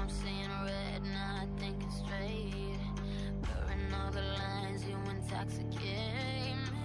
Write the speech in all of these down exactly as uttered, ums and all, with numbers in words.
I'm seeing red, not thinking straight. Blurring all the lines, you intoxicate me.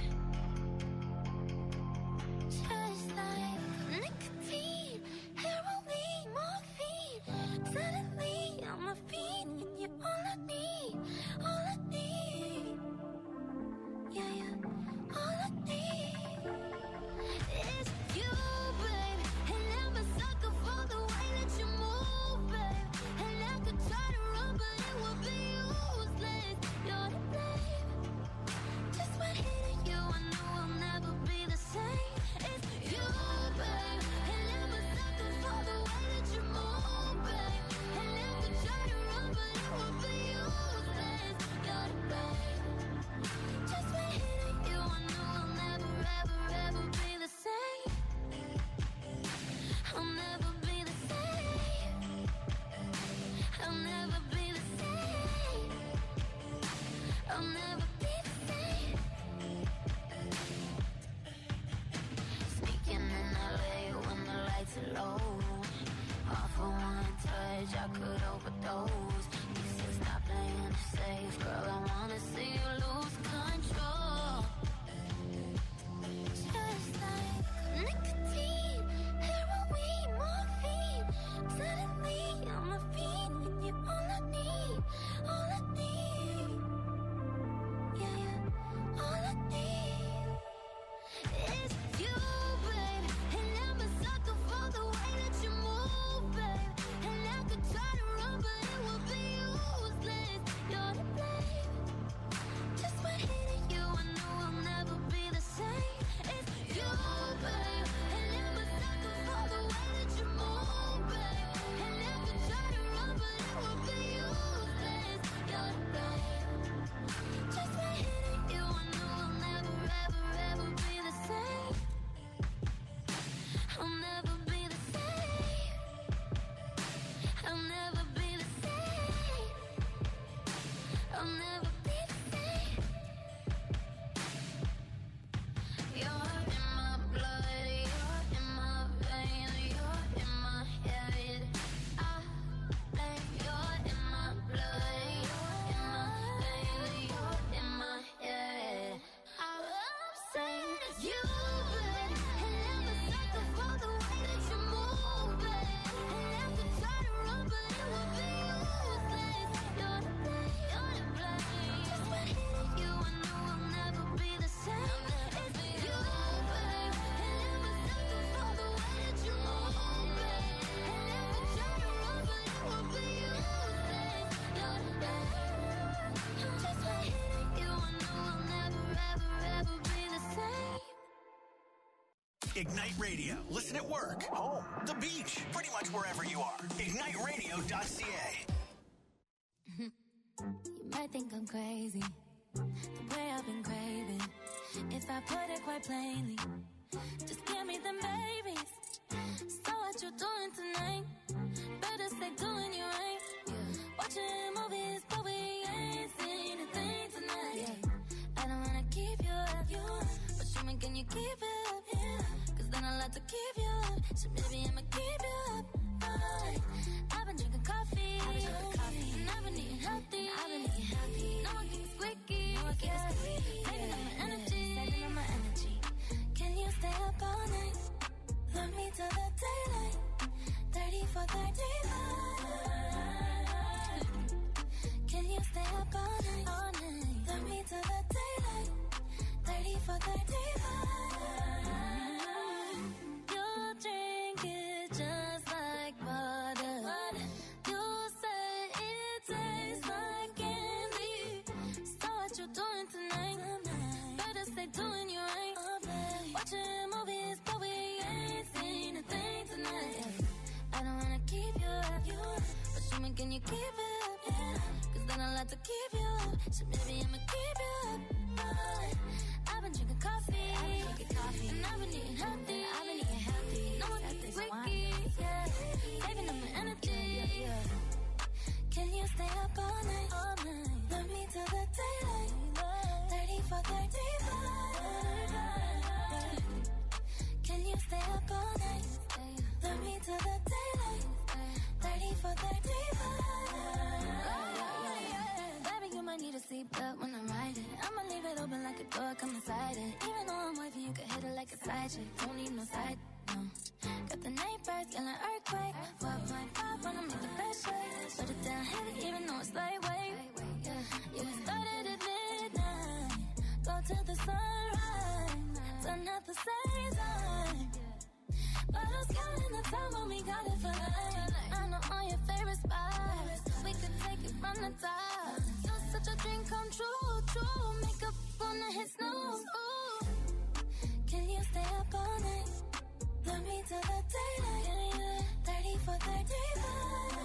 Just like nicotine, heroin, morphine. Suddenly I'm a fiend, and you're all I need, all I need. Yeah, yeah, all I need is you, babe. And I'm a sucker for the way that you move, babe. And I could try to run, but it would be useless. You're to blame. Just when hitting you, I knew I'll never be the same. It's you, babe. And I'm a sucker for the way that you move, babe. And I could try to run, but it would be useless. You're to blame. Just when hitting you, I knew I'll never, ever, ever be the same. I'll never be the same. I'll never be the same. I'll never be the same. Sneaking in L A when the lights are low. All for one touch, I could overdose. You said stop playing it safe, girl. I wanna see you lose control. Just like nicotine, heroin, morphine. Suddenly I'm a fiend, and you're all I need, all I need. Yeah, yeah, all I need is you, babe. And I'm a sucker for the way that you move, babe. And I could try to run, but it would be useless. You're to blame. Just when hitting you, I knew I'll never be the same. It's you, babe. And I'm a sucker for the way that you move, babe. And I could try to run, but it would be useless. You're to blame. Just when hitting you, I knew I'll never, ever, ever be the same. I'll never be the same. I'll never be the same. I'll never be the same. You're in my blood, you're in my vein, you're in my head. I lay, you're in my blood, you're in my vein, you're in my head. I'm saying you, babe. And I'm a sucker for the way that you move, babe. And I could try to run, but it would be useless. You're to blame, you're to blame. Just when hitting you, I knew I'll never be the same. It's you, babe. And I'm a sucker for the way that you move, babe. And I could try to run, but it would be useless. You're to blame. Just when hitting you, I knew I'll never, ever, ever be the same. Ignite Radio. Listen at work, home, the beach, pretty much wherever you are. ignite radio dot c a. You might think I'm crazy, the way I've been craving. If I put it quite plainly, just give me them babies. So what you doing tonight? Better stay doing you right. Watching movies, but we ain't seen a thing tonight. I don't wanna keep you up, but show me, can you keep it up? Cause then I'll have to keep you up. So maybe I'ma keep you up. Alright. I've been drinking coffee, I've been drinking coffee. And I've been eating healthy, I've been eating healthy. No one keeps squeaky, no one keeps squeaky. Saving up my energy, saving up my energy. Can you stay up all night? Love me till the daylight. Thirty for thirty-five. Can you stay up all night? All night. Love me till the daylight. Thirty for thirty-five. Your drink is just like water. You say it tastes like candy. So what you doing tonight? Better stay doing you right. Watching movies, but we ain't seen a thing tonight. I don't wanna keep you up, but show me, can you keep it up? Cause then I'll have to keep you up. So maybe I'ma keep you up. Alright. I've been drinking coffee, I've been drinking coffee. And I've been eating healthy, I've been eating healthy. No one keeps squeaky, yeah. Saving up my energy. Can you stay up all night? All night. Love me till the daylight. Thirty for thirty-five. Can you stay up all night? Love me till the daylight. Thirty for thirty. shit, don't need no side, no. Got the night birds, feeling earthquake. four point five, wanna make the best shake. Shut it down heavy, even though it's lightweight. Yeah, yeah, we started at midnight. Go till the sunrise. Done at the same time. But I'm counting the time when we got it for life. I know all your favorite spots. We could take it from the top. You're such a dream come true, true. Makeup on the hit snooze. Ooh. Can you stay up all night? Love me till the daylight. thirty for thirty-five.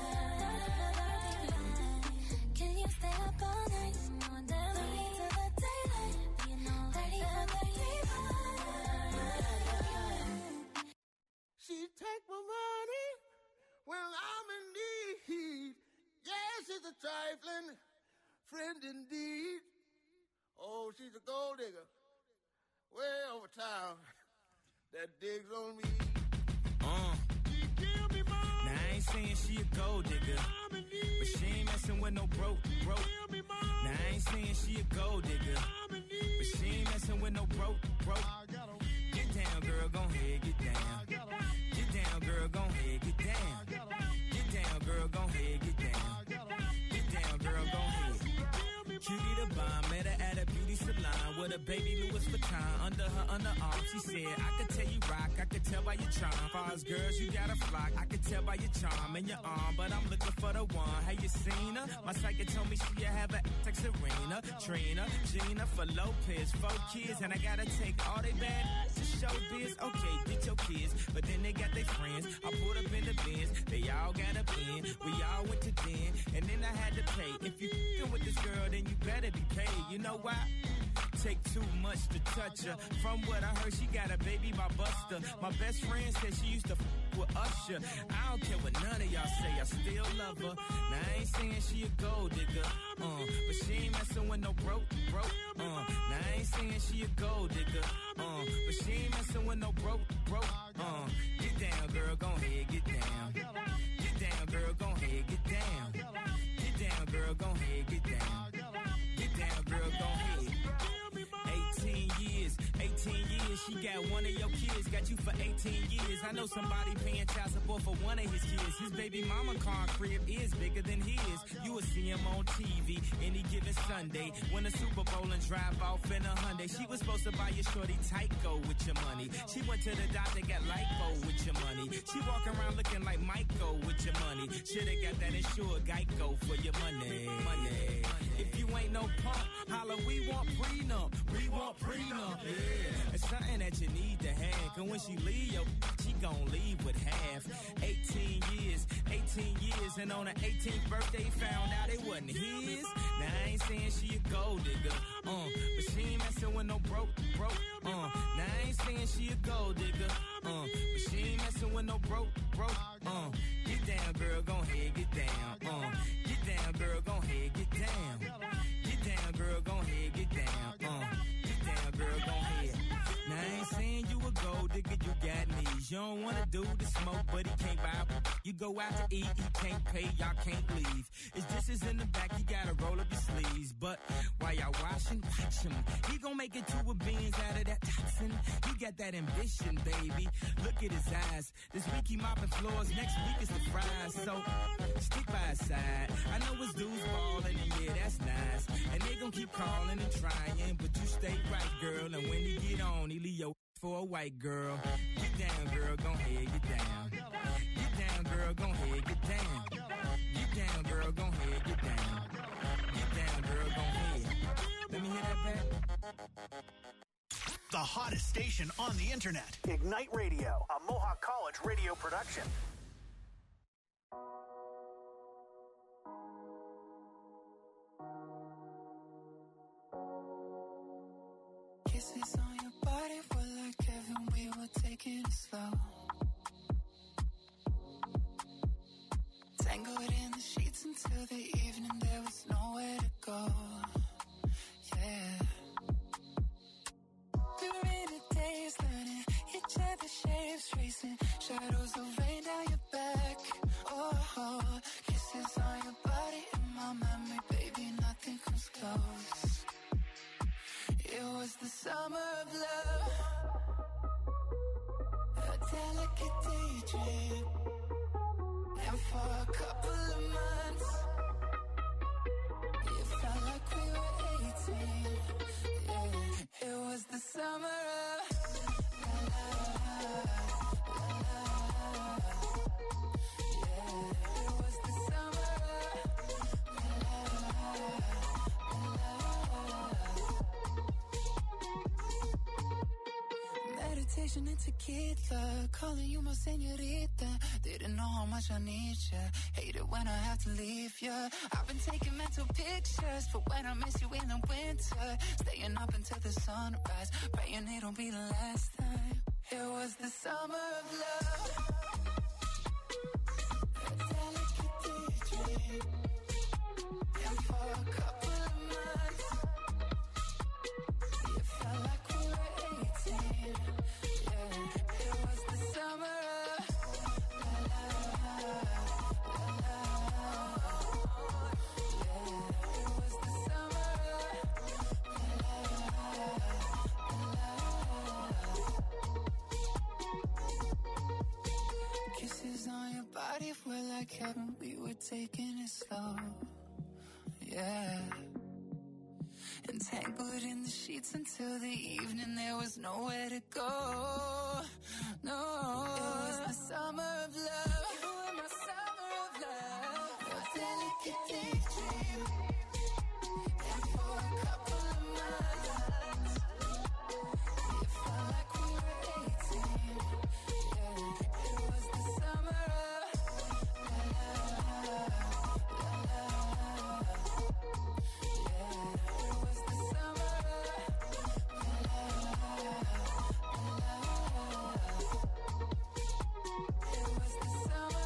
Can you stay up all night? Love me till the daylight. thirty for thirty-five. She take my money when I'm in need. Yes, she's a trifling friend indeed. Oh, she's a gold digger. Way over town. That digs on me. Uh. She give me money. Now I ain't saying she a gold digger, but she ain't messing with no broke, broke. Now I ain't saying she a gold digger, but she ain't messing with no broke, broke. Get down, girl, gon' head, get down. Get down, girl, gon' head, get down. Get down, girl, gon' head, get down. Get down, girl, gon' head. Cutie the bomb, met her at a beauty salon with a baby Louis Vuitton under her underarm. She said, I could tell you rock, I could tell by your charm. Far as girls, you got a flock, I could tell by your charm and your arm, but I'm looking for the one. Have you seen her? My psychic told me she have a like Serena, Trina, Gina for Lopez, four kids, and I gotta take all they bad to show biz. Okay, get your kids, but then they got their friends. I pulled up in the Benz, they all got a pen. We all went to den, and then I had to pay. If you f***ing with this girl, then you better be paid. You know why? Take too much to touch her. From what I heard, she got a baby by Buster. My best friend said she used to f*** with Usher. I don't care what none of y'all say, I still love her. Now I ain't saying she a gold digger, uh, but she ain't messing with no broke, broke. Uh, now I ain't saying she a gold digger, uh, but she ain't messing with no broke, broke. Uh, get down, girl, gon' head, get down. Get down, girl, gon' head, get down. Get down, girl, gon' head, get down. Get down, girl, gon' head. eighteen years, eighteen years, she got one of your kids, got you for eighteen years. I know somebody paying child support for one of his kids. His baby mama car crib is bigger than his. You will see him on T V any given Sunday. Win a Super Bowl and drive off in a Hyundai. She was supposed to buy your shorty Tyco with your money. She went to the doctor, got lipo with your money. She walk around looking like Michael with your money. Shoulda got that insured Geico for your money. Money. If you ain't no punk, holla, we want prenup. We want prenup, yeah. It's something that you need to have. Cause when she leave, yo, she gon' leave with half. eighteen years, eighteen years, and on her eighteenth birthday, found out it wasn't his. Now I ain't saying she a gold digger, uh, but she ain't messing with no broke, broke, uh. Now I ain't saying she a gold digger, uh, but she ain't messing with no broke, broke, uh. Get down, girl, gon' head, get down, uh. Get down, girl, gon' head, get down. Get down, girl, gon' head, get down, uh. Get down, girl, gon' head. Now I ain't saying you a gold digger, you got knees. You don't wanna do the smoke, but he can't buy. You go out to eat, he can't pay, y'all can't leave. His dishes in the back, you gotta roll up your sleeves. But while y'all washing, watch him. He gon' make it two of beans out of that toxin. He got that ambition, baby. Look at his eyes. This week he mopping floors, next week is the fries. So stick by his side. I know his dudes ballin', and yeah, that's nice. And they gon' keep calling and trying, but you stay right, girl. And when he get on, he leave your for a white girl. Get down, girl, gon' head, get down. Get down, girl, gon' head, get down. Get down, girl, gon' head, get down. Get down, girl, gon' head. Let me hear that back. The hottest station on the internet. Ignite Radio, a Mohawk College radio production. Kisses on your body were like heaven, we were taking it slow. Tangled in the sheets until the evening, there was nowhere to go. Yeah. We were in a daze, learning each other's shapes, tracing shadows of rain down your back. Oh, oh, kisses on your body in my memory, baby, nothing comes close. It was the summer of love. delicate daydream. And for a couple of months, it felt like we were eighteen. Yeah, it was the summer of la la la la la. Yeah, it was the summer of la la la la. Meditation and tequila, calling you my señorita. Didn't know how much I need ya. Hate it when I have to leave ya. I've been taking mental pictures for when I miss you in the winter. Staying up until the sunrise, praying it don't be the last time. It was the summer of love, a delicate daydream. And for a couple of months, it felt like we were eighteen. Yeah, it was the summer of la la la la la. Yeah, it was the summer of la la la la. Kisses on your body were like heaven. We were taking it slow. Yeah. Entangled in the sheets until the evening, there was nowhere to go. No, it was the summer of love. You were my summer of love. Your delicate daydream. And for a couple of months, it felt like we were eighteen. Yeah, it was the summer of la la la la la. Yeah, it was the summer of la la la la la. It was the summer.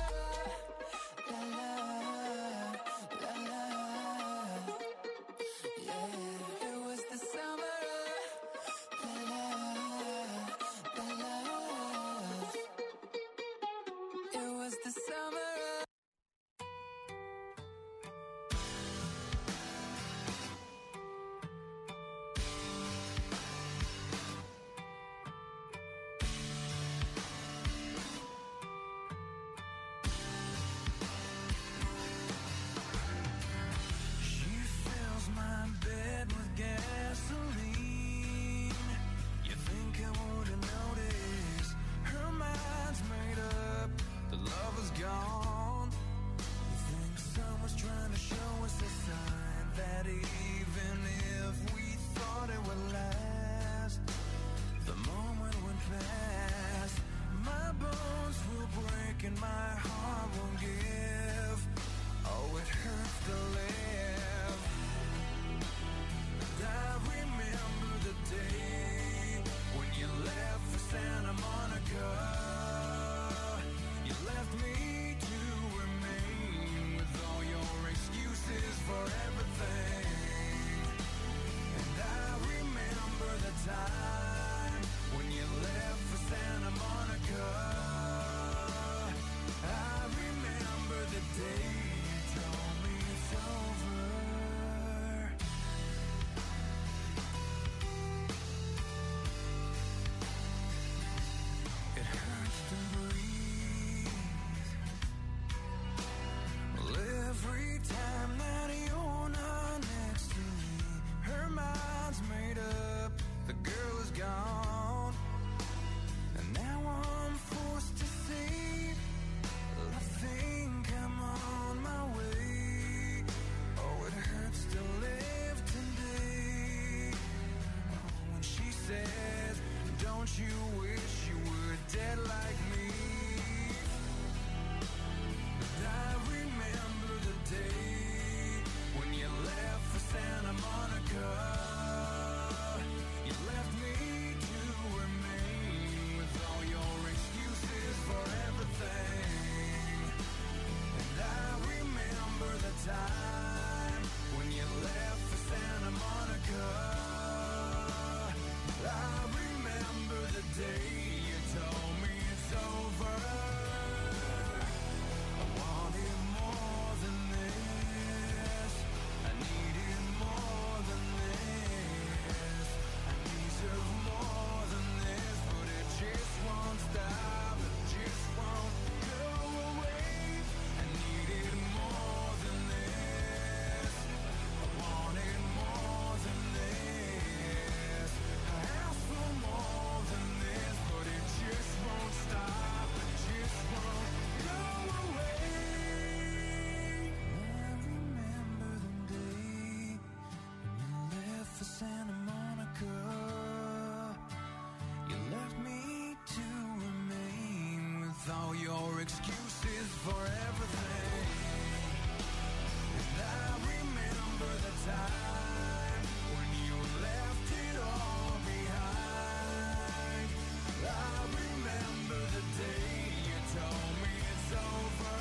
with all your excuses for everything. And I remember the time when you left it all behind. I remember the day you told me it's over.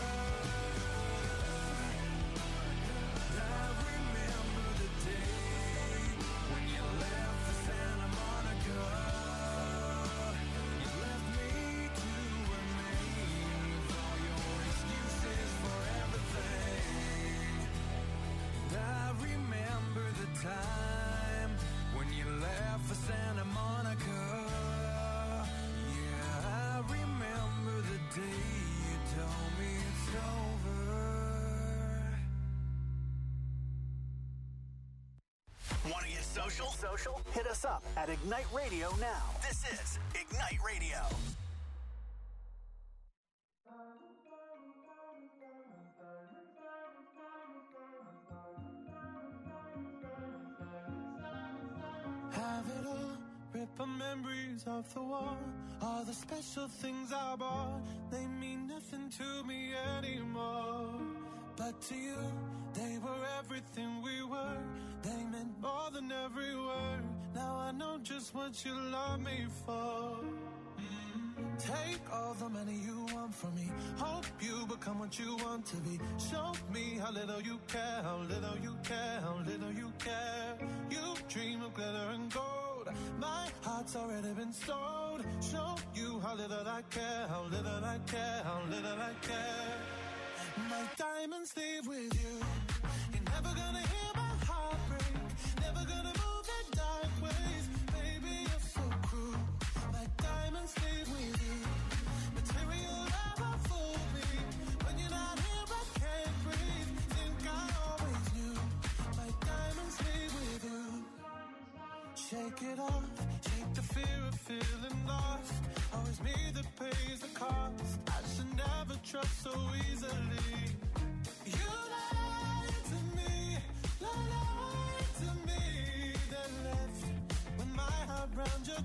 I remember the day when you left for Santa Monica. You left me to remain with all your excuses for everything. And I remember the time when you left for Santa Monica. Yeah, I remember the day you told me it's over. Want to get social? Social? Hit us up at Ignite Radio now. This is Ignite Radio. Have it all, rip our memories off the wall. All the special things I bought, they mean nothing to me anymore. But to you, they were everything we were. They meant more than every word. Now I know just what you love me for. Mm. Take all the money you want from me. Hope you become what you want to be. Show me how little you care, how little you care, how little you care. You dream of glitter and gold. My heart's already been sold. Show you how little I care, how little I care, how little I care. My diamonds leave with you. You're never gonna hear my heart break. Never gonna move in dark ways. Baby, you're so cruel. My diamonds leave with you. Material never fooled me. When you're not here, I can't breathe. Think I always knew. My diamonds leave with you. Shake it off. Shake the fear of feeling lost. Always me that pays the cost. I should never trust so easily. You lied to me, lied to me, then left with my heart round your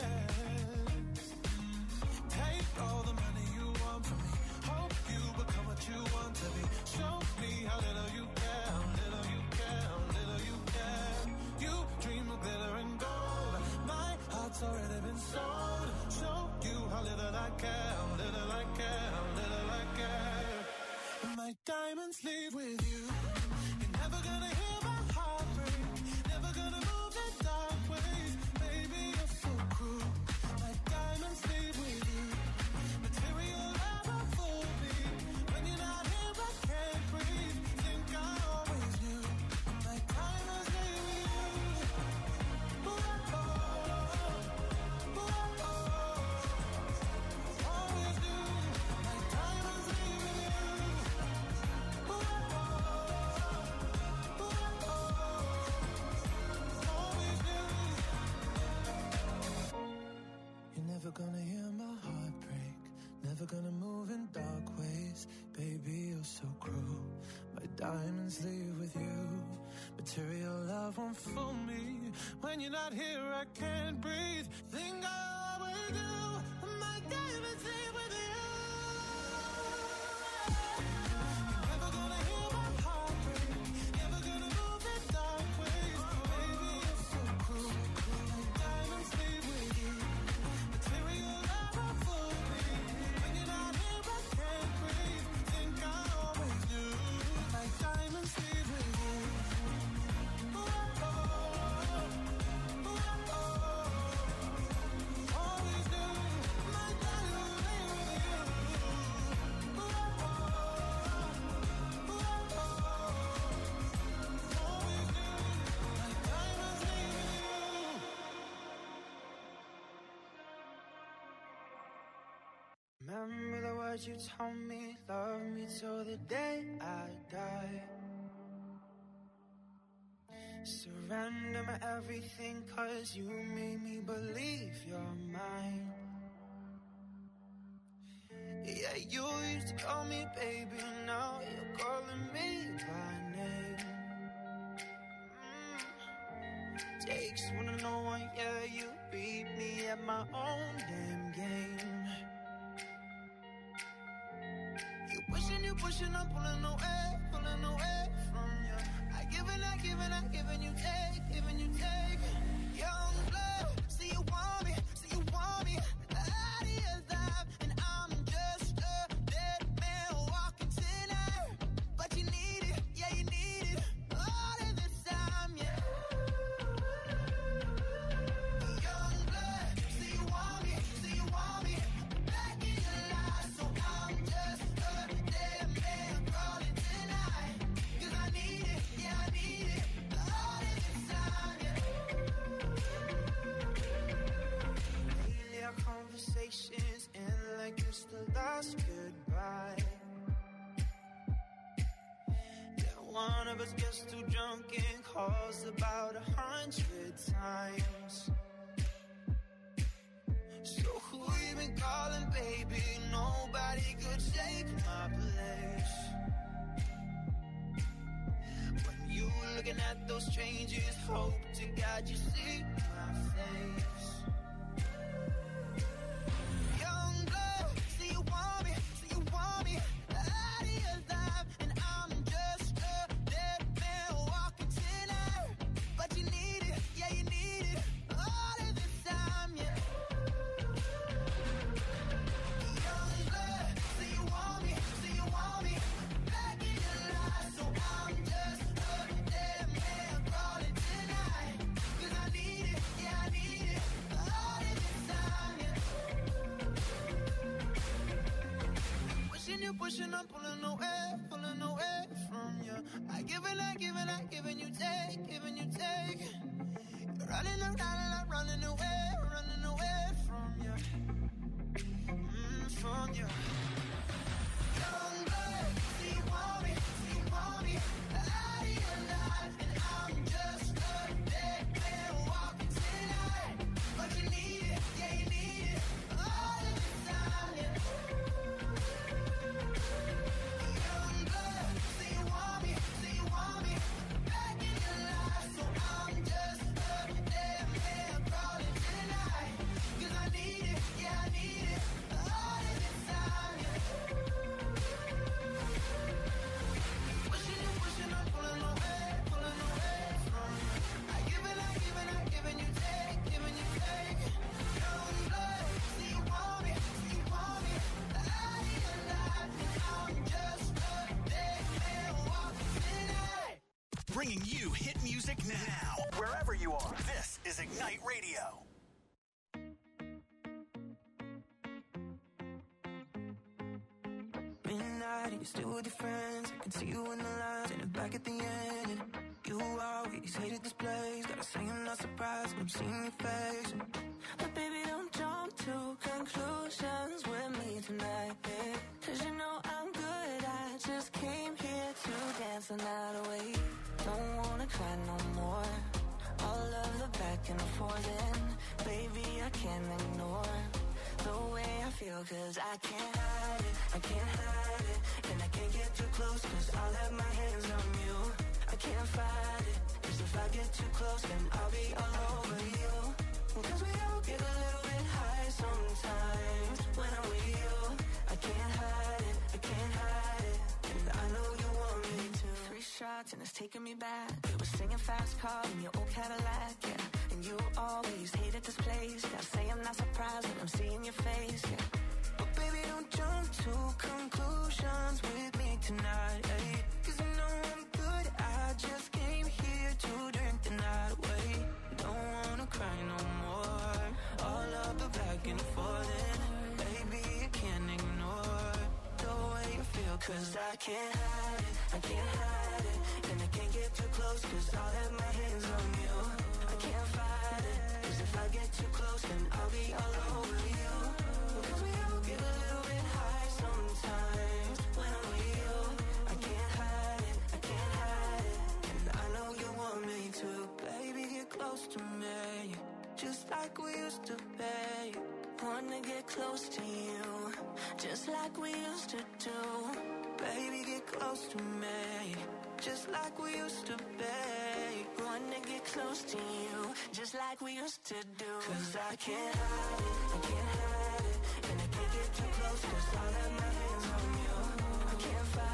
chest. Take all the money you want from me. Hope you become what you want to be. Show me how little you care, how little you care, how little you care. You dream of glitter and gold. My heart's already been sold. Show you how little I care, how little I care, how little I care. And my diamonds leave with you. You're never gonna hear my heart break. Never gonna move in dark ways. Baby, you're so cruel. My diamonds leave with you. Material never fooled me. When you're not here, I can't breathe. Think I always knew. My diamonds leave with you. Ooh, oh, ooh, oh, always knew. My diamonds leave with you. Ooh, oh, ooh, oh, always knew. You're never gonna hear my heart break. Never gonna move in dark ways. Baby, you're so cruel. My diamonds leave with you. Material love won't fool me. When you're not here, I can't breathe. Think I always do. My diamonds leave with you. You're never gonna hear my heart break. Never gonna move in dark ways. Baby, you're so cruel. My diamonds leave with you. Material never fooled me. When you're not here, I can't breathe. Think I always knew. My diamonds leave with you. Ooh, oh, ooh, oh, always knew. My diamonds leave with you. Ooh, oh, ooh, oh, always knew. My diamonds leave with you. Remember the words you told me, love me till the day I die. Surrender my everything, cause you made me believe you're mine. Yeah, you used to call me baby, now you're calling me by name. Mm. Takes one to know one, yeah, you beat me at my own damn game. you, pushing, I'm pulling away, pulling away from you. I give and I give and I give and you take, giving you take. Young blood, see you want me, see you want me. The idea alive, and I'm just a dead man walking tonight. But you need it, yeah you need it, all of this time, yeah. Young blood, see you want me, see you want me. Back in your life, so I'm just a dead man crawling tonight. Cause I need it, yeah I need it, all of this time, yeah. Lately our conversations end like it's the last goodbye. Yeah, one of us gets too drunk and calls about a hundred times. So who you been calling, baby? Nobody could take my place. When you looking at those strangers, hope to God you see my face. Young blood, see you want me, see you want me. Idea alive, and I'm just a dead man walking tonight. But you need it, yeah you need it, all of this time, yeah. Young blood, see you want me, see you want me. Back in your life, so I'm just a dead man crawling tonight. Cause I need it, yeah I need it, all of this time, yeah. Pushing you, pushing, I'm pulling away, pulling away from you. I give and I give and I give and you take, giving you take. You're running around and I'm running away, running away from you, mm, from you. Young blood, see you want me, see you want me. Idea alive, and I'm just a dead man walking tonight. But you need it, yeah you need it, all of this time, yeah. Young blood, see you want me, see you want me. Back in your life, so I'm just a dead man crawling tonight. Cause I need it, yeah I need it, all of this time, yeah. Pushing you, pushing, I'm pulling away, pulling away from you. I give and I give and I give and you take, giving you take. Young blood, see you want me, see you want me. Idea alive, and I'm just a dead man walking tonight. Bringing you hit music now. Wherever you are, this is Ignite Radio. Midnight and you're still with your friends. I can see you in the lines and back at the end. And you always hated this place. Gotta say I'm not surprised when I'm seeing your face. But baby, don't jump to conclusions with me tonight, babe. Cause you know I'm good. I just came here to dance the night away. Don't wanna cry no more. All of the back and forth, and baby, I can't ignore the way I feel, cause I can't hide it, I can't hide it. And I can't get too close, cause I'll have my hands on you. I can't fight it, cause if I get too close, then I'll be all over you. Cause we all get a little bit high sometimes when I'm with you. I can't hide it, I can't hide it. And I know you want me to. Three shots and it's taking me back. We were singing fast car in your old Cadillac, yeah. And you always hated this place. Gotta say I'm not surprised when I'm seeing your face, yeah. But baby, don't jump to conclusions with me tonight, eh? Cause you know I'm good. I just came here to drink the night away. Don't wanna cry no more. All of the back and forth, and baby, you can't ignore the way you feel. Cause I can't hide it, I can't hide it. And I can't get too close, cause I'll have my hands on you. I can't fight it, cause if I get too close, then I'll be all over you. Cause we all get a little bit high sometimes when I'm with you. I can't hide it, I can't hide it. And I know you want me to. Baby, get close to me, just like we used to be. Wanna get close to you, just like we used to do. Baby, get close to me, just like we used to be. Wanna get close to you, just like we used to do. Cause I can't hide it, I can't hide it. And I can't get too close, cause I'll have my hands on you. I can't fight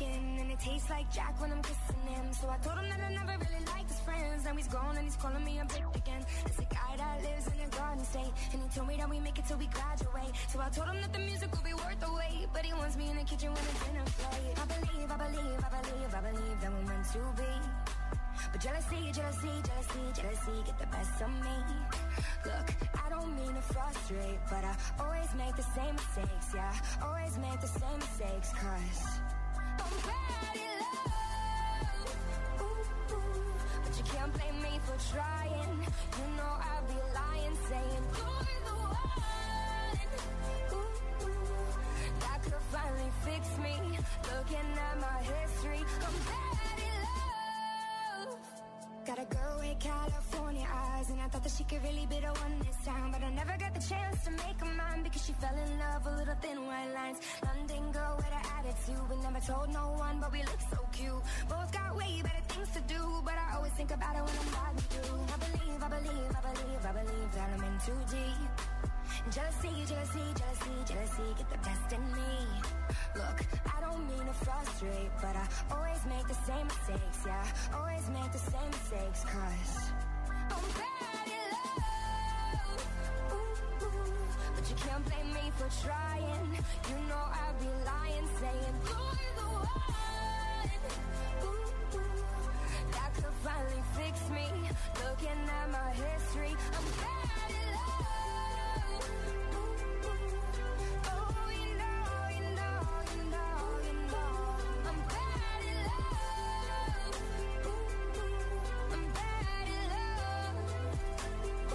skin, and it tastes like Jack when I'm kissing him. So I told him that I never really liked his friends. Now he's grown and he's calling me a bitch again. It's a guy that lives in a garden state, and he told me that we make it till we graduate. So I told him that the music will be worth the wait, but he wants me in the kitchen when the dinner plate. I believe, I believe, I believe, I believe that we're meant to be. But jealousy, jealousy, jealousy, jealousy get the best of me. Look, I don't mean to frustrate, but I always make the same mistakes, yeah. Always make the same mistakes, cause I'm bad in love. Ooh, ooh. But you can't blame me for trying. You know I'd be lying, saying you're the one. Ooh, ooh. That could finally fix me. Looking at my history, I'm bad in love. Got a girl with California eyes, and I thought that she could really be the one this time. But I never got the chance to make her mine, because she fell in love with little thin white lines. London girl with an attitude, we never told no one, but we look so cute. Both got way better things to do, but I always think about it when I'm riding through. I believe, I believe, I believe, I believe that I'm in too deep. Jealousy, jealousy, jealousy, jealousy get the best in me. Look, I don't mean to frustrate, but I always make the same mistakes, yeah. Always make the same mistakes, cause I'm bad in love. Ooh, ooh. But you can't blame me for trying. You know I'd be lying, saying you're the one. Ooh, ooh. That could finally fix me. Looking at my history, I'm bad in love. Ooh, ooh. Oh, you know, you know, you know, you know, I'm bad in love. Ooh, ooh. I'm bad in love. Ooh,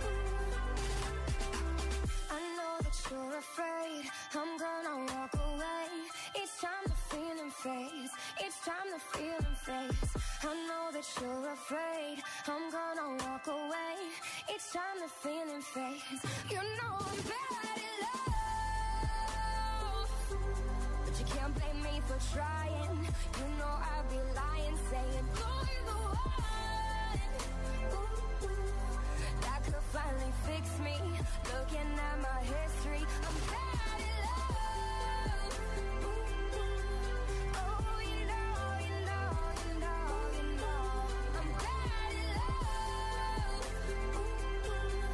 ooh. I know that you're afraid I'm gonna walk away. Each time the feeling fades, each time the feeling fades. I know that you're afraid I'm gonna walk away. Each time the feeling fades, you know I'm bad in love. But you can't blame me for trying. You know I'd be lying, saying you're the one. Ooh, ooh. That could finally fix me. Looking at my history, I'm bad in love. Ooh, ooh. Oh, you know, you know, you know, you know, I'm bad in love. Ooh,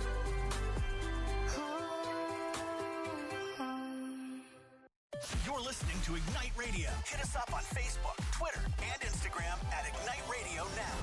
ooh. Oh, oh. You're listening to Ignite Radio. Hit us up on Facebook, Twitter, and Instagram at Ignite Radio Now.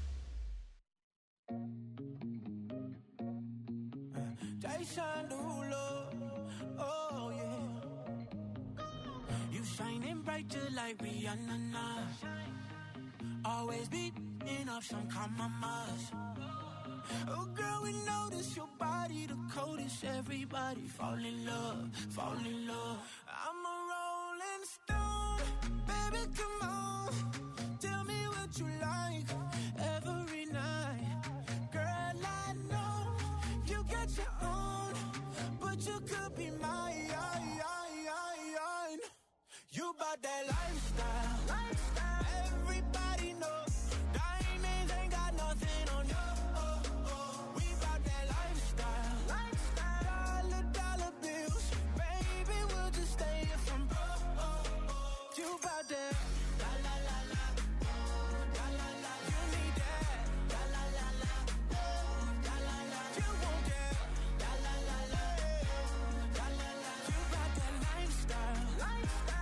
Shine the ruler, oh yeah. You shining bright just like Rihanna now. Always beating up some compromise. Oh girl, we notice your body the coldest. Everybody fall in love, fall in love. I'm a rolling stone, baby, come on. Tell me what you like every night. Girl, I know you got your own, but you could be mine. You bought that lifestyle, lifestyle. Everybody knows diamonds ain't got nothing on you. Oh, oh. We bought that lifestyle, lifestyle. Dollar, dollar bills, baby, we'll just stay here from broke. Oh, oh. You bought that, la la la la, la la la. You need that, la la la la, la la la. You want that, la la la la, la la la. You bought that lifestyle, lifestyle.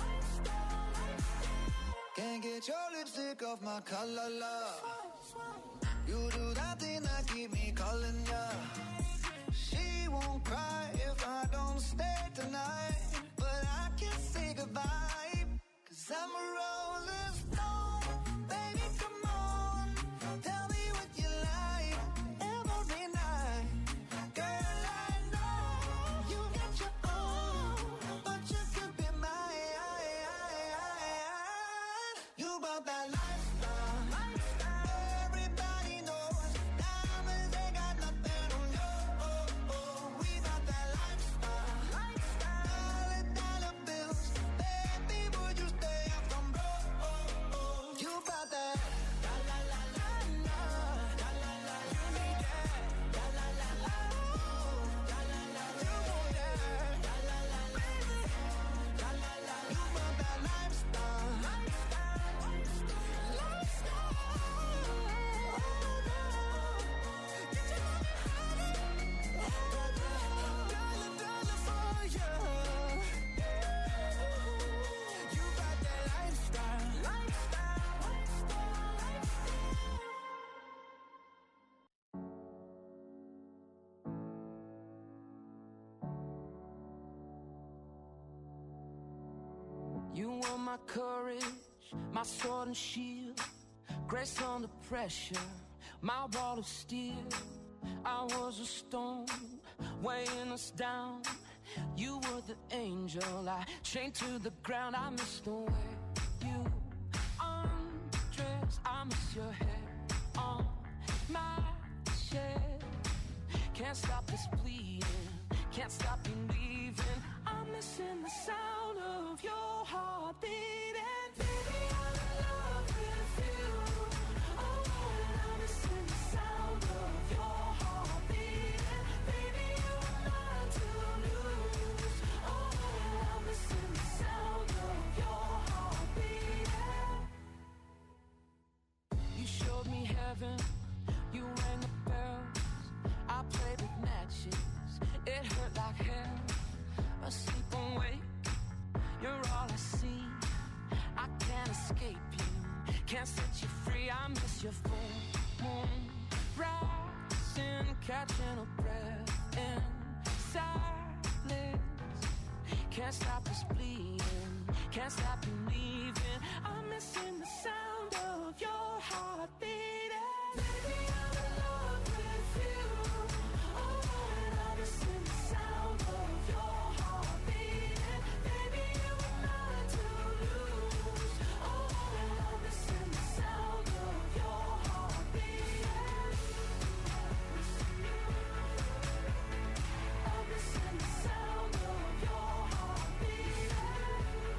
Can't get your lipstick off my collar, love. You do that thing that keep me calling ya. She won't cry if I don't stay tonight, but I can't say goodbye, cause I'm a rolling stone. Baby, come on, tell me what you like every night. Girl, I know you got your own, but you could be mine. You bought that lifestyle, lifestyle. You're my courage, my sword and shield, grace under pressure, my wall of steel. I was a stone weighing us down. You were the angel I chained to the ground. I miss the way you undress. I miss your hair on my chest. Can't stop this bleeding, can't stop you leaving. I'm missing the sound of your heart beating. Baby, I'm in love with you. Oh, and I'm missing the sound of your heart beating. Baby, you are mine to lose. Oh, and I'm missing the sound of your heart beating. You showed me heaven, you rang the bells. I played with matches, it hurt like hell. Asleep and wake, you're all I see. I can't escape you, can't set you free. I miss your full moon rising, catching a breath in silence. Can't stop this bleeding, can't stop you leaving. I'm missing the sound of your heart beating. Baby, I'm in love with you. Oh, and I'm missing the sound of your heart beating. Baby, you are mine to lose. Oh, and I'm missing the sound of your heart beating. I'm missing the sound of your heart beating.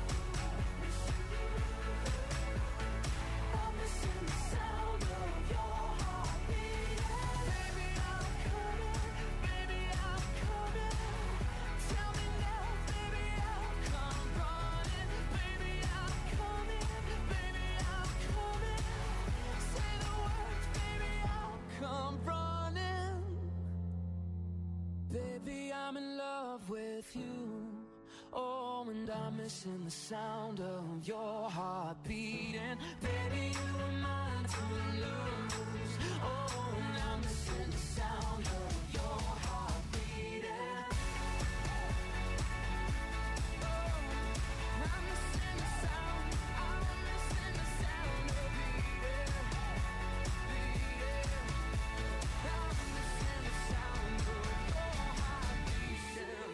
I'm missing the sound of your heart beating. Baby, I'm coming, baby, I'm coming. Tell me now, baby, I'll come running. Baby, I'm coming, baby, I'm coming. Say the words, baby, I'll come running. Baby, I'm in love with you. Oh, and I'm missing the sound of your heart beating. Baby, you are mine to lose. Oh, and I'm missing the sound of your heart beating. Oh, I'm missing the sound, I'm missing the sound of beating, beating. I'm missing the sound of your heart beating.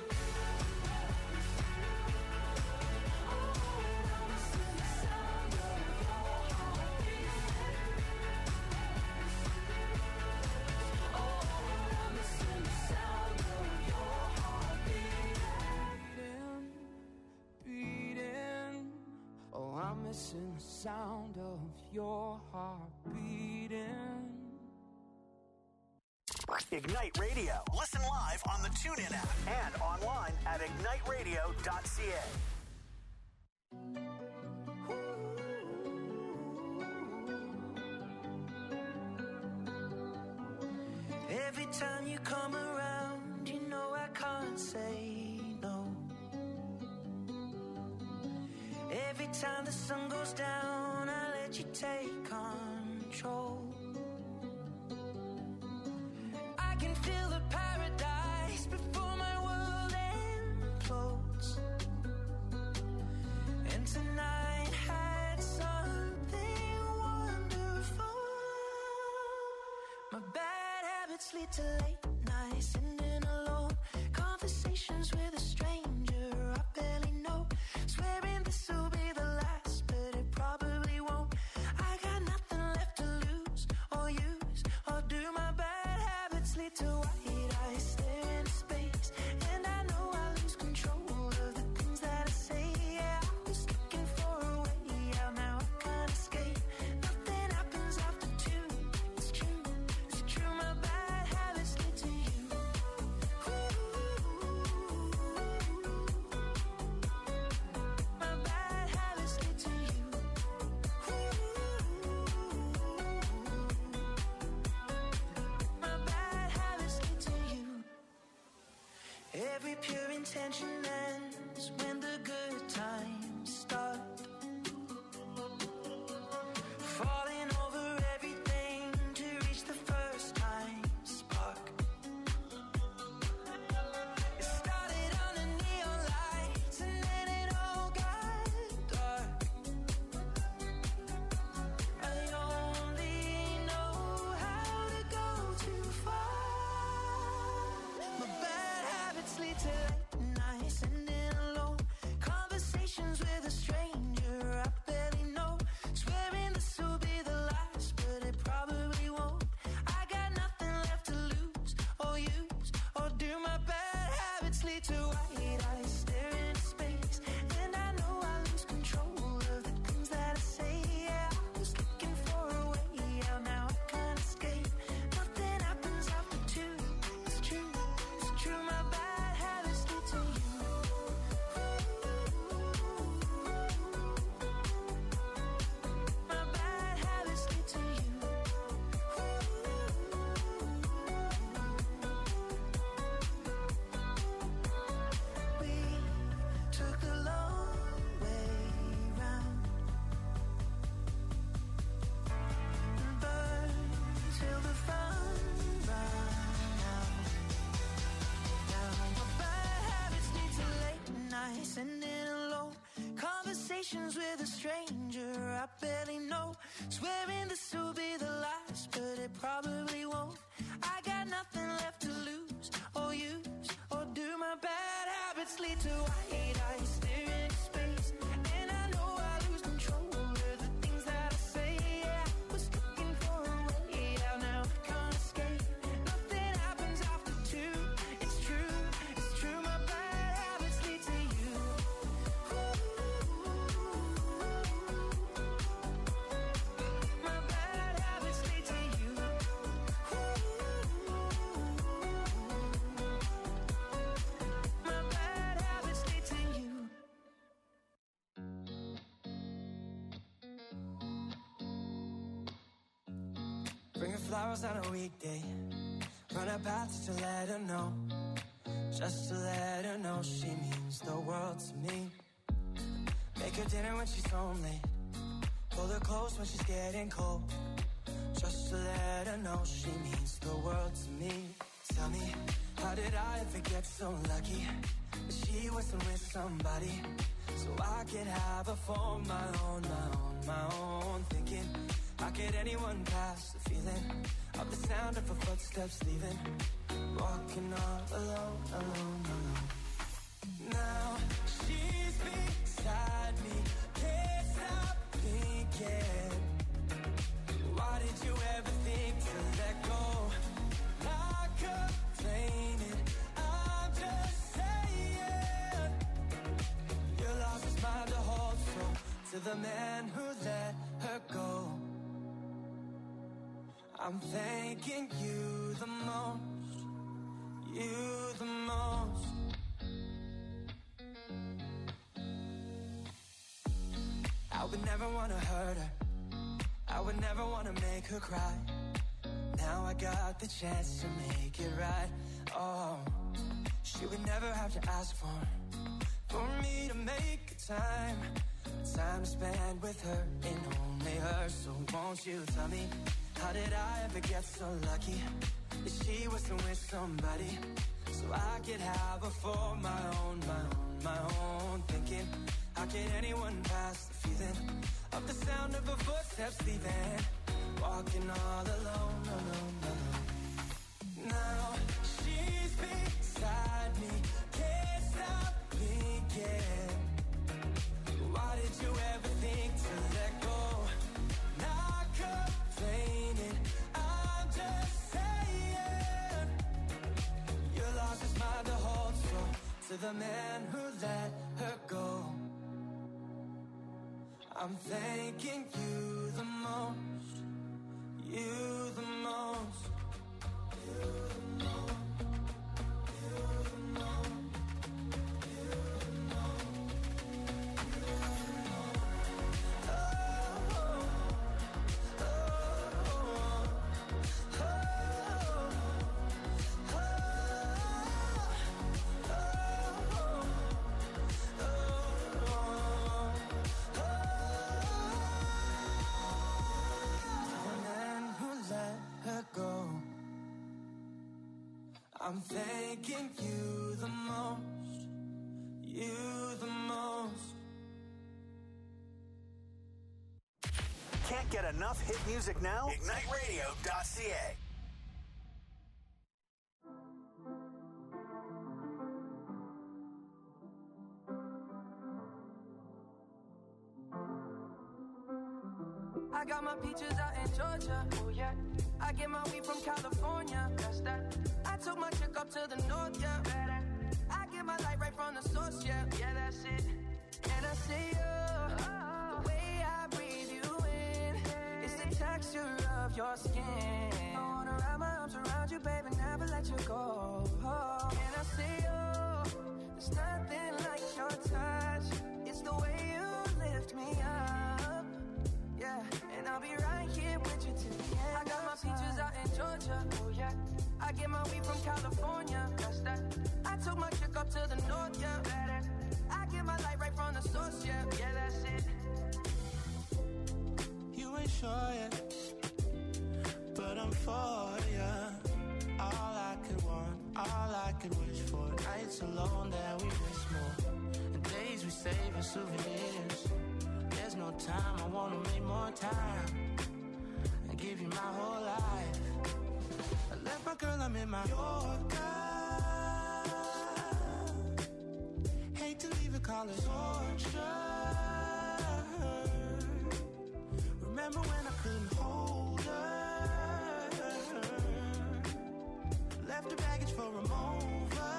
Oh, I'm missing the sound of your heart beating. Ignite Radio. Listen live on the TuneIn app and online at ignite radio dot c a. Every time you come around, you know I can't say no. Every time the sun goes down, I let you take control. I can feel the paradise before my world implodes. And tonight had something wonderful. My bad habits lead to late nights, sitting alone, conversations with a stranger I barely know, swearing this will be the last, but it probably won't. I got nothing left to lose or use, or do my bad habits lead to white eyes stare into space, and I know I lose control of the things that I say. Yeah, I was looking for a way out, now I can't escape. Nothing happens after two, it's true, it's true. My bad habits lead to you. My bad habits lead to you. My bad habits lead to you. Every pure intention ends when the good times start. Falling over everything to reach the first time spark. It started under neon lights and then it all got dark. to late nights, ending alone. Conversations with a stranger I barely know. Swearing this will be the last, but it probably won't. I got nothing left to lose or use, or do my bad habits lead to white eyes staring into space? And I know I lose control of the things that I say. Yeah, I was looking for a way out, now I can't escape. Nothing happens after two. It's true, it's true. My bad habits lead to you. My bad habits lead to you. We took the long way round and burned till the fun ran out. Now my bad habits lead to late nights, ending alone. Conversations with a stranger I barely know. Swearing this will be the last, but it probably won't. I got nothing left to lose or use, or do my bad habits lead to white eyes staring into space? And I know I lose control of the things that I say. Yeah, I was looking for a way out, now I can't escape. Nothing happens after two. It's true, it's true. My bad habits lead to you. My bad habits lead to you. My bad habits lead to you. Bring her flowers on a weekday. Run her path just to let her know. Just to let her know she means the world to me. Make her dinner when she's home late. Pull her close when she's getting cold. Just to let her know she means the world to me. Tell me, how did I ever get so lucky that she wasn't with somebody, so I could have her for my own, my own, my own. Thinking, how could anyone pass the feeling of the sound of her footsteps leaving? Walking all alone, alone, alone. Now she's beside me, can't stop thinking. Why did you ever think to let go? Not complaining, I'm just saying. Your loss is mine to hold, so to the man who let her go, I'm thanking you the most, you the most. I would never wanna hurt her, I would never wanna make her cry. Now I got the chance to make it right. Oh, she would never have to ask for, for me to make time, time to spend with her and only her. So won't you tell me, how did I ever get so lucky that she wasn't with somebody, so I could have her for my own, my own, my own. Thinking, how could anyone pass the feeling of the sound of her footsteps leaving? Walking all alone, alone, alone. Now she's beside me, can't stop thinking. Why did you ever think to let go? Not complaining, I'm just saying. Your loss is mine to hold, so to the man who let her go, I'm thanking you the most, you the most, you the most, you the most, you the most, you the most. Oh, oh, oh, oh, oh, oh, go. I'm thanking you the most, you the most. Can't get enough hit music now? Ignite Radio dot C A. I got my peaches out in Georgia, oh yeah. I get my weed from California, that's that. I took my chick up to the north, yeah. Better. I get my light right from the source, yeah. Yeah, that's it. And I see you, the way I breathe you in. It's the texture of your skin. I wanna wrap my arms around you, baby, never let you go. And I see you, there's nothing like your touch. It's the way you lift me up, yeah. And I'll be right here with you till the end. I got my peaches out in Georgia, oh yeah. I get my weed from California, that's that. I took my chick up to the north, yeah. Better. I get my light right from the source, yeah. Yeah, that's it. You ain't sure yet, but I'm for ya. All I could want, all I could wish for. Nights alone that we miss more, and days we save as souvenirs. There's no time, I wanna make more time and give you my whole life. I left my girl, I'm in my Yorker. Hate to leave it, call it torture. Remember when I couldn't hold her? Left the baggage for a mover.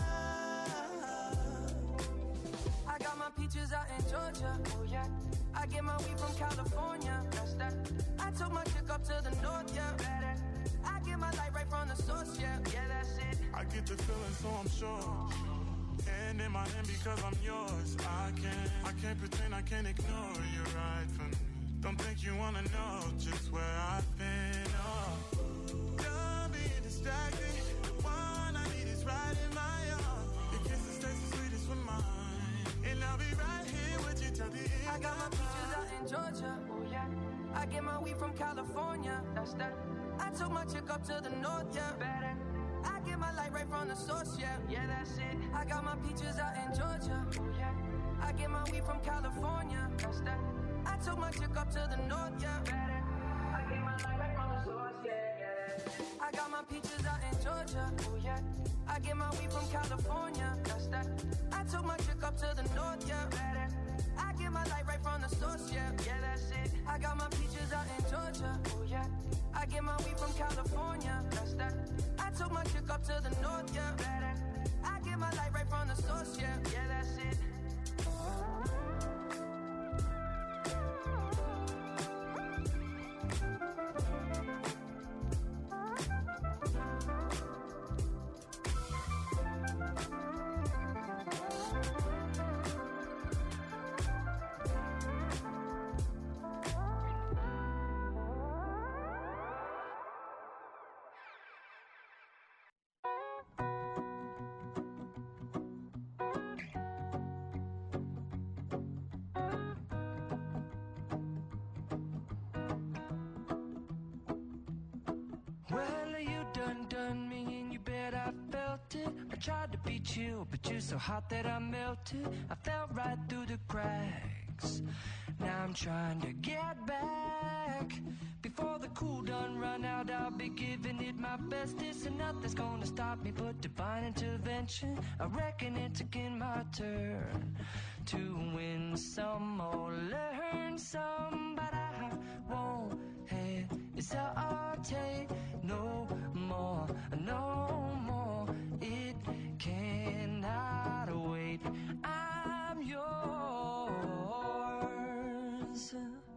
I got my peaches out in Georgia, oh yeah. I get my weed from California, that's that. I took my chick up to the north, yeah. Better. I get my light right from the source, yeah. Yeah, that's it. I get the feeling, so I'm sure. And in my hand because I'm yours. I can't, I can't pretend, I can't ignore you right from me. Don't think you wanna know just where I've been. Oh, don't be distracted. The one I need is right in my arms. Your kisses taste the sweetest with mine, and I'll be right here with you till the end. I got my peaches out in Georgia, oh yeah. I get my weed from California, that's that. I took my chick up to the north, yeah. Better. I get my light right from the source, yeah. Yeah, that's it. I got my peaches out in Georgia, oh yeah. I get my weed from California, that's that. I took my chick up to the north, yeah. Better. I get my light right from the source, yeah, yeah. I got my peaches out in Georgia, oh yeah. I get my weed from California, that's that. I took my chick up to the north, yeah. Better. I get my light right from the source, yeah. Yeah, that's it. I got my peaches out in Georgia, oh yeah. I get my weed from California, that's that. I took my chick up to the north, yeah. Better. I get my light right from the source, yeah. Yeah, that's it. Tried to beat you, but you're so hot that I melted. I fell right through the cracks. Now I'm trying to get back. Before the cool done run out, I'll be giving it my best. This and nothing's gonna stop me but divine intervention. I reckon it's again my turn to win some or learn some, but I won't hesitate no more, no more. It cannot wait. I'm yours.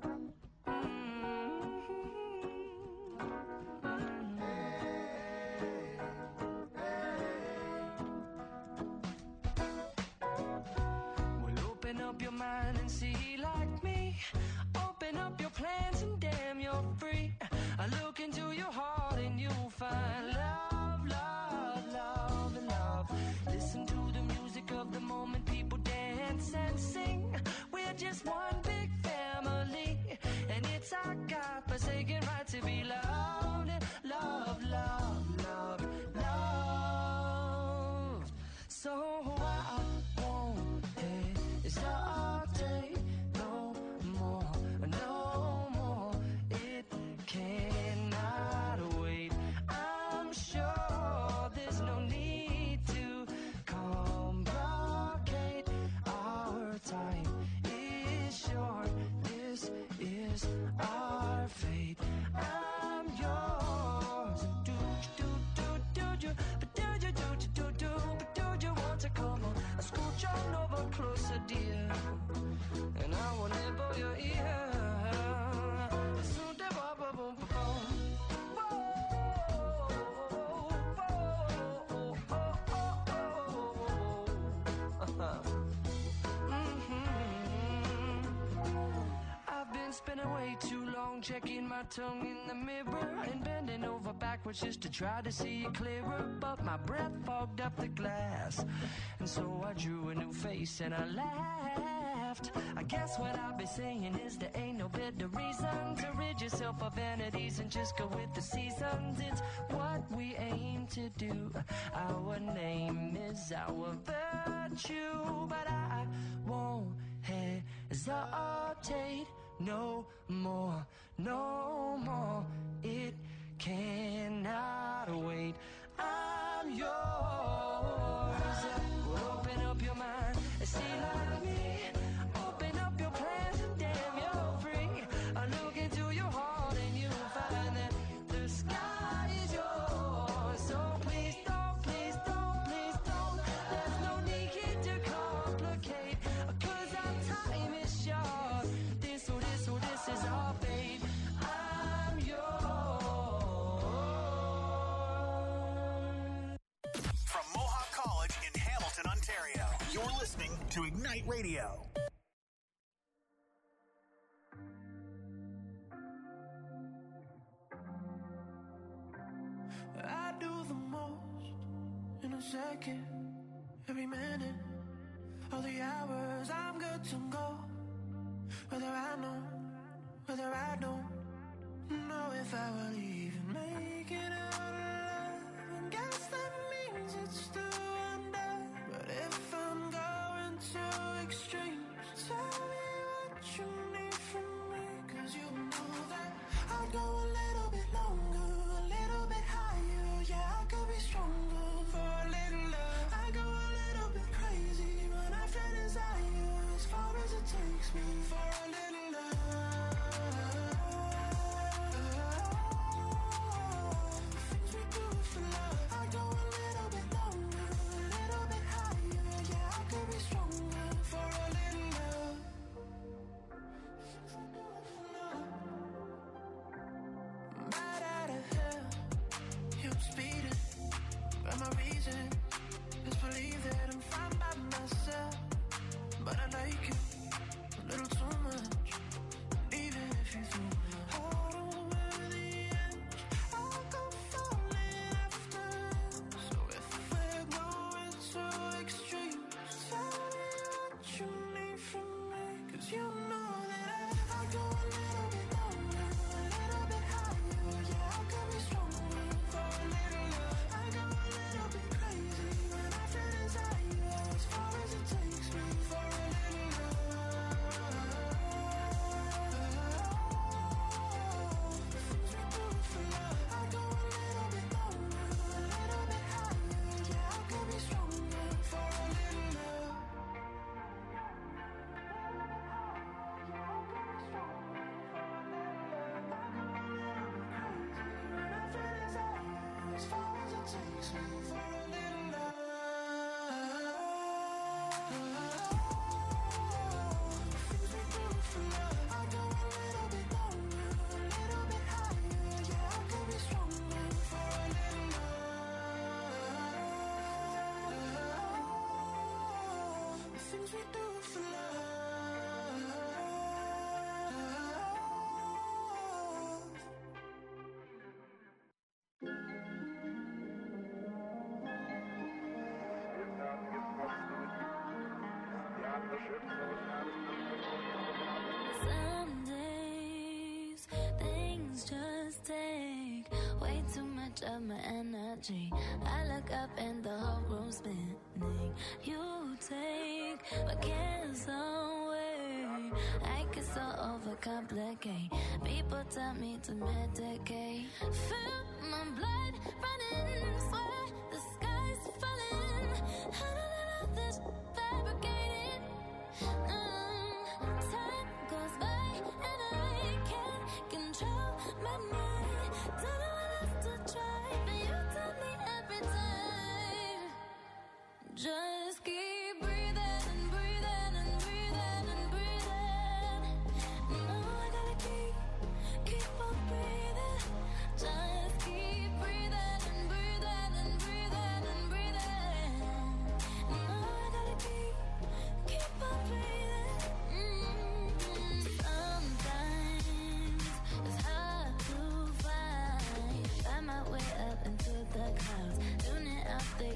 Well, open up your mind and see like me. Open up your plans and damn, you're free. I look into your heart and you'll find love, love, love, and love. Listen to the music of the moment, people dance and sing. We're just one big family, and it's our God-forsaken right to be loved. Love, love, love, love. So I won't hesitate no more, no more. drawn over closer, dear, and I will nibble your ear. Spending way too long checking my tongue in the mirror and bending over backwards just to try to see it clearer, but my breath fogged up the glass, and so I drew a new face and I laughed. I guess what I'll be saying is there ain't no better reason to rid yourself of vanities and just go with the seasons. It's what we aim to do. Our name is our virtue, but I won't hesitate no more, no more. It cannot wait. I'm yours. Well, open up your mind and see like me. Open up your plans and damn, you're free. I look into your heart and you'll find that the sky is yours. So please don't, please don't, please don't. There's no need here to complicate, 'cause our time is short. This or this or this is our fate. I'm yours. From Mohawk College in Hamilton, Ontario, you're listening to Ignite Radio. I do the most in a second, every minute, all the hours I'm good to go. Whether I know, whether I don't know if I will even make it out alive. And guess that means it's still under. But if I'm going to extremes, tell me what you need from me. 'Cause you know that I'd go a little bit longer, a little bit higher. Yeah, I could be stronger for a little love. I go a little bit crazy when I feel desire, as far as it takes me for a little love. Things we do for love. I go a little bit longer, a little bit higher. Yeah, I could be stronger for a little love. Right out of hell, yeah, I'm speeding, but my reason is believe that I'm fine by myself. But I like you a little too much, and even if you threw your heart over the edge, I'll go falling after. So if we're going to extremes, tell me what you need from me. 'Cause you know that I go a little bit longer, a little bit higher. Yeah, I could be stronger for a little love. I go a little bit crazy when I feel desire, as far as it takes me for a little love. Things we do for love. I go a little bit longer, a little bit higher. Yeah, I could be stronger for a little love. As far as it takes me for a little love. Things we do for love. I go a little bit longer, a little bit higher. Yeah, I could be stronger for a little love. The things we do for love. Some days things just take way too much of my energy. I look up and the whole room's spinning. You take my cares away. I get so overcomplicate. People tell me to medicate. Feel my blood running, swear the sky's falling. How did I let this fabricated? Um, time goes by and I can't control my mind. Don't know what else to try, but you tell me every time. Just keep breathing.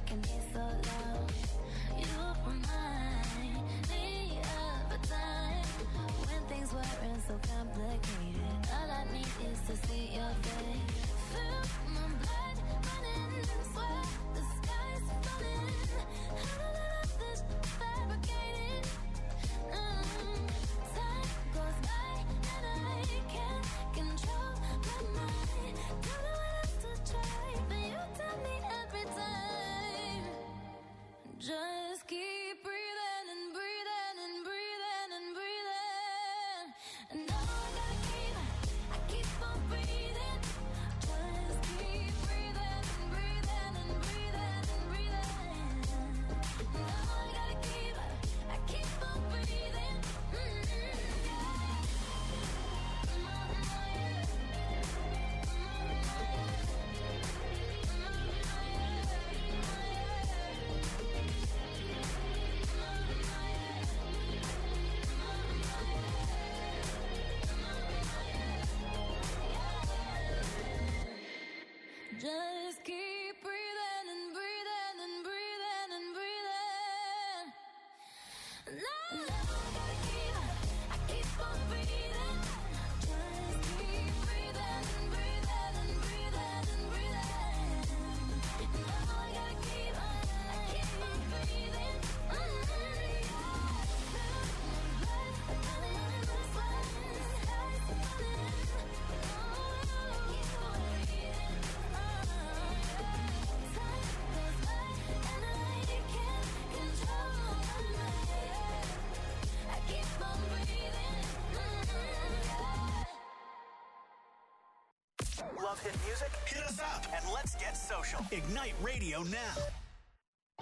can be so low. You remind me of a time when things weren't so complicated. All I need is to see your face. Feel my blood running, sweat, the sky's falling. How did I love this fabricated? Mm. Time goes by and I can't control my mind. Don't know what else to try, but you tell me every time. Just keep breathing and breathing and breathing and breathing. And now I gotta keep, I keep on breathing. Just keep breathing and breathing and breathing and breathing. Now I gotta keep, I keep on breathing. Mm-hmm, yeah. Just keep breathing and breathing and breathing and breathing. Now, now I gotta keep, I keep on breathing. Just keep breathing and breathing and breathing and breathing. Now I gotta keep, I keep on breathing. Mm-hmm, yeah. Feel my blood running, sweat, the sky's falling. Oh, keep on breathing. Love hit music? Hit us up and let's get social. Ignite Radio now.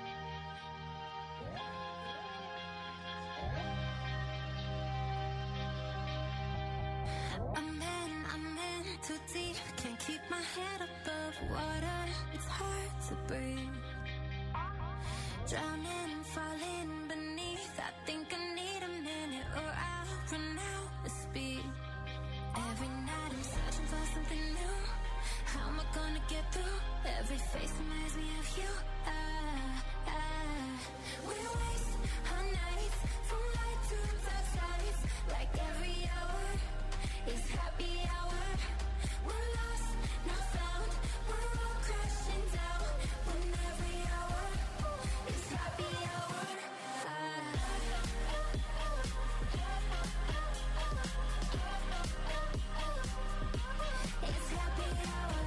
I'm in, I'm in too deep. Can't keep my head above water. It's hard to breathe. Drowning, falling beneath. I think I need a minute or I'll run out of speed. Every night I'm searching for something new. How am I gonna get through? Every face reminds me of you. Ah, ah. We waste our nights from light to dark sides. Like every hour is happy hour. We're lost, not found. We're all crashing down. When every hour is happy hour. It's happy hour.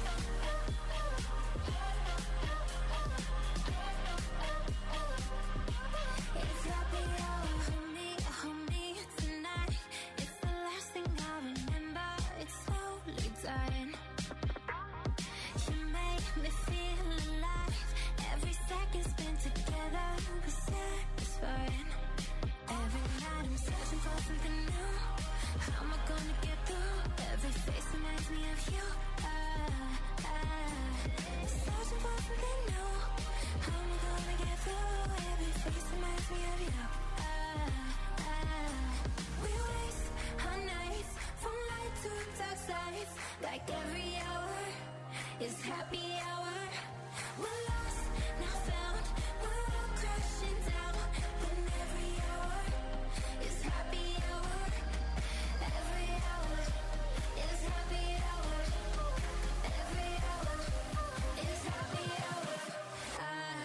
It's happy hour. Hold me, hold me tonight. It's the last thing I remember. It's slowly dying. You make me feel alive. Every second spent together was satisfying. Every night I'm searching for something new. How am I gonna get through? Every face reminds me of you. Ah, ah. Searching for something new. How am I gonna get through? Every face reminds me of you. Ah, ah. We waste our nights from light to dark sides. Like every hour is happy hour. We're lost, not found. We're all crashing down. When every hour is happy hour. Every hour is happy hour. Every hour is happy hour. Ah.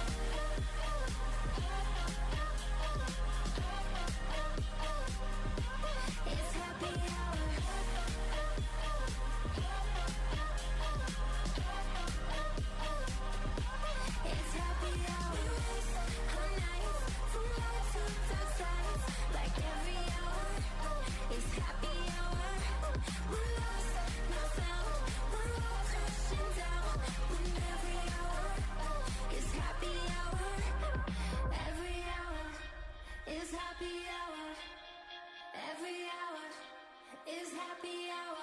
It's happy hour. It's happy hour. We waste our nights from light to dark sides. Like every hour is happy hour. We're lost, not found. We're all crashing down. When every hour is happy hour. Every hour is happy hour. Every hour is happy hour.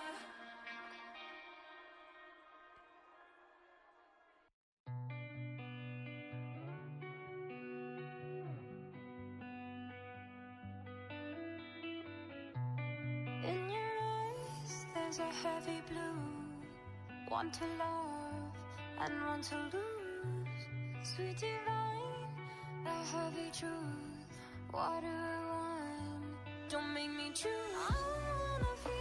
In your eyes, there's a heavy blue. One to love and one to lose. sweet divine, the heavy truth. What do I want? Don't make me choose. I wanna feel